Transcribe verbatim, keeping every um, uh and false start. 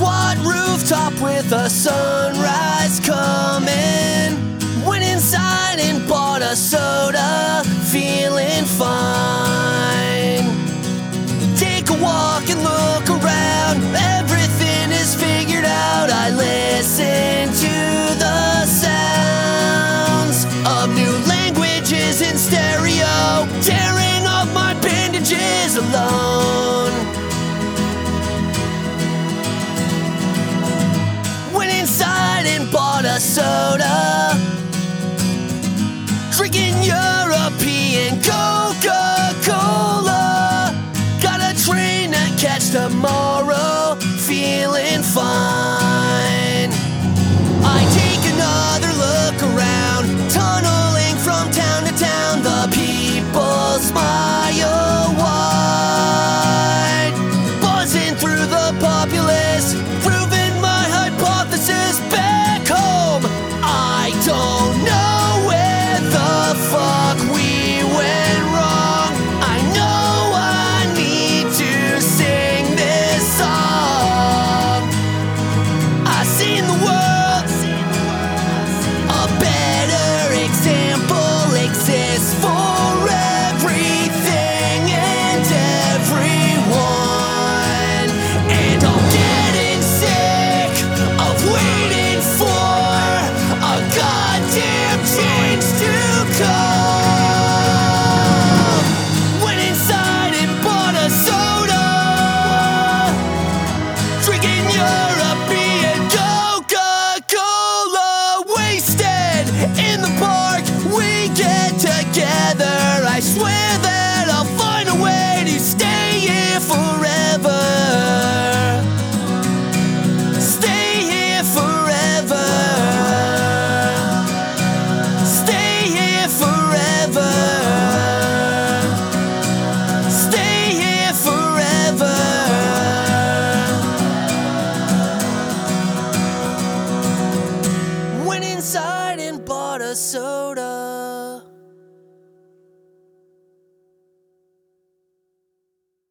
squat rooftop with a sunrise coming. Went inside and bought a soda, feeling fine. Take a walk and look around, everything is figured out. I listen to the sounds of new languages in stereo, tearing off my bandages alone. Went inside and bought a soda, drinking European Coca-Cola. Got a train to catch tomorrow, feeling fine. I take another look around, tunneling from town to town. The people smile wide, buzzing through the populace, proving my hypothesis. Back home, I don't know where the fuck we went wrong. I know I need to sing this song. I seen the world, a better example exists for everything and everyone. And I'm getting sick of waiting for a goddamn change to come. Went inside and bought a soda, drinking Europe